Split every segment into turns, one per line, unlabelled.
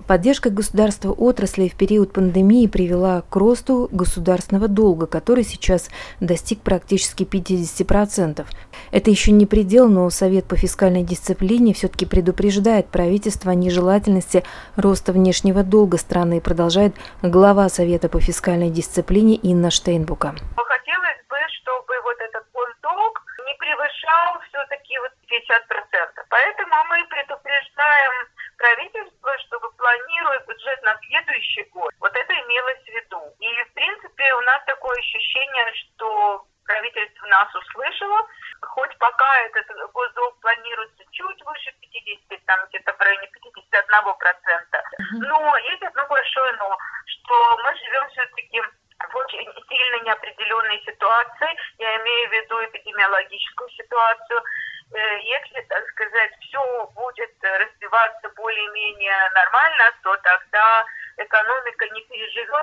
Поддержка государства отрасли в период пандемии привела к росту государственного долга, который сейчас достиг практически 50%. Это еще не предел, но Совет по фискальной дисциплине все-таки предупреждает правительство о нежелательности роста внешнего долга страны, продолжает глава Совета по фискальной дисциплине Инна Штейнбука.
Хотелось бы, чтобы этот госдолг не превышал все-таки 50%. Поэтому мы предупреждаем правительство, чтобы, планируя бюджет на следующий год, это имелось в виду. И, в принципе, у нас такое ощущение, что правительство нас услышало, хоть пока этот госдолг планируется чуть выше 50, там где-то в районе 51%. Но есть одно большое но, что мы живем все-таки в очень сильно неопределенной ситуации, я имею в виду эпидемиологическую ситуацию. Если, так сказать, все будет развиваться более-менее нормально, то тогда экономика не переживет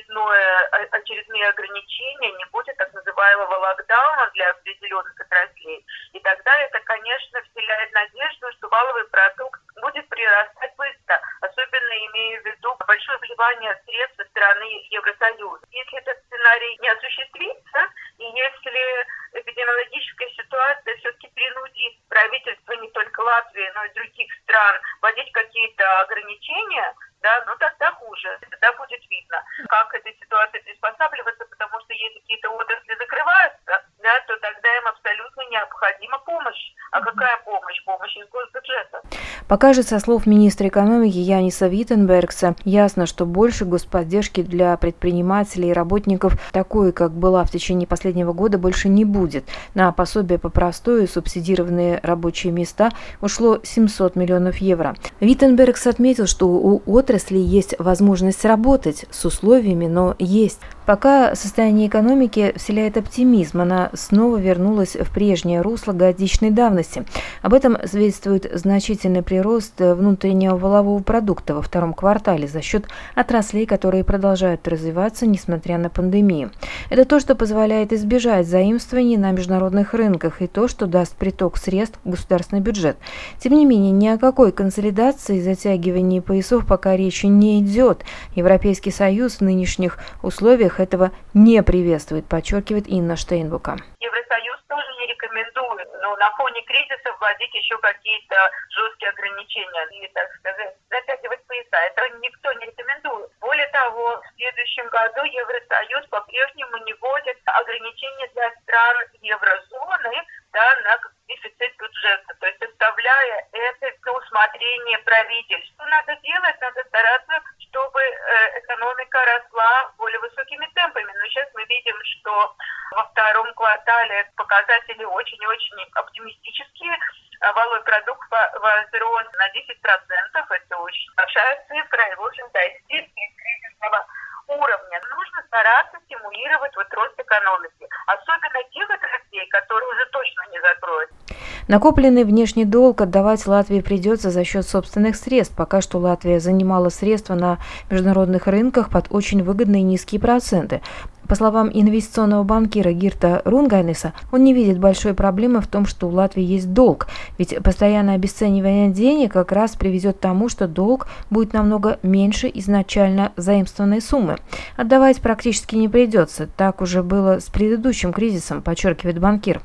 очередные ограничения, не будет так называемого локдауна для определенных отраслей. И тогда это, конечно, вселяет надежду, что валовый продукт будет прирастать быстро, особенно имея в виду большое вливание средств со стороны Евросоюза. Если этот сценарий не осуществится, и если эпидемиологическая ситуация все-таки принудит правительство не только Латвии, но и других стран вводить какие-то ограничения, тогда хуже. Тогда будет видно, как этой ситуации приспосабливаться, потому что если какие-то отрасли закрываются, то тогда им абсолютно необходима помощь. А какая помощь? Помощь из госбюджета.
Пока же, со слов министра экономики Яниса Витенбергса, ясно, что больше господдержки для предпринимателей и работников, такой, как была в течение последнего года, больше не будет. На пособие по простою и субсидированные рабочие места ушло 700 миллионов евро. Витенбергс отметил, что у отрасли есть возможность работать с условиями, но есть. Пока состояние экономики вселяет оптимизм, она снова вернулась в прежнее русло годичной давности. Об этом свидетельствует значительный прирост внутреннего валового продукта во втором квартале за счет отраслей, которые продолжают развиваться, несмотря на пандемию. Это то, что позволяет избежать заимствований на международных рынках и то, что даст приток средств в государственный бюджет. Тем не менее, ни о какой консолидации и затягивании поясов пока речи не идет. Европейский Союз в нынешних условиях этого не приветствует, подчеркивает Инна Штейнбука.
Евросоюз тоже не рекомендует, на фоне кризиса вводить еще какие-то жесткие ограничения или, так сказать, затягивать пояса. Этого никто не рекомендует. Более того, в следующем году Евросоюз по-прежнему не вводит ограничения для стран еврозоны на дефицит бюджета, то есть оставляя это на усмотрение правительств. Что надо делать? Надо стараться, чтобы экономика росла более высокими темпами. Но сейчас мы видим, что во втором квартале показатели очень-очень оптимистические. Валовый продукт возрос на 10%. Это очень большая цифра и, в общем, достиг кризисного уровня. Нужно стараться стимулировать рост экономики, особенно тех отраслей, которые уже точно не закроют.
Накопленный внешний долг отдавать Латвии придется за счет собственных средств. Пока что Латвия занимала средства на международных рынках под очень выгодные низкие проценты. По словам инвестиционного банкира Гирта Рунгайнеса, он не видит большой проблемы в том, что у Латвии есть долг, ведь постоянное обесценивание денег как раз приведет к тому, что долг будет намного меньше изначально заимствованной суммы. Отдавать практически не придется, так уже было с предыдущим кризисом, подчеркивает банкир.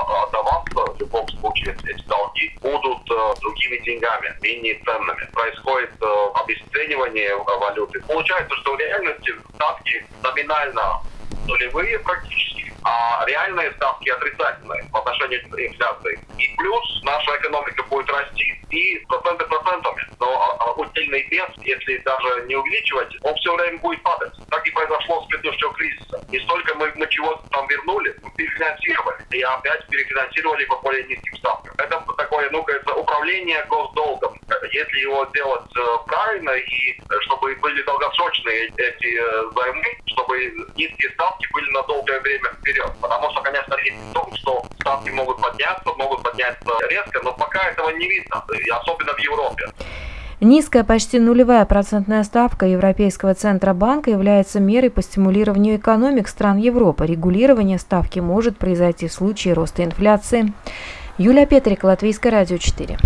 В любом случае эти долги будут другими деньгами, менее ценными. Происходит обесценивание валюты. Получается, что в реальности ставки номинально нулевые практически, а реальные ставки отрицательные по отношению к инфляции. И плюс наша экономика будет расти, и проценты процентами. Но удельный вес, если даже не увеличивать, он все время будет падать. Так и произошло с предыдущего кризиса. Не столько мы чего-то там вернули, мы перефинансировали. И опять перефинансировали по более низким ставкам. Это такое, управление госдолгом. Если его делать правильно, и чтобы были долгосрочные эти займы, чтобы низкие ставки были на долгое время вперед. Потому что, конечно, риск в том, что ставки могут подняться резко, но пока этого не видно, особенно в Европе.
Низкая, почти нулевая процентная ставка Европейского Центробанка является мерой по стимулированию экономик стран Европы. Регулирование ставки может произойти в случае роста инфляции. Юлия Петрик, Латвийское радио 4.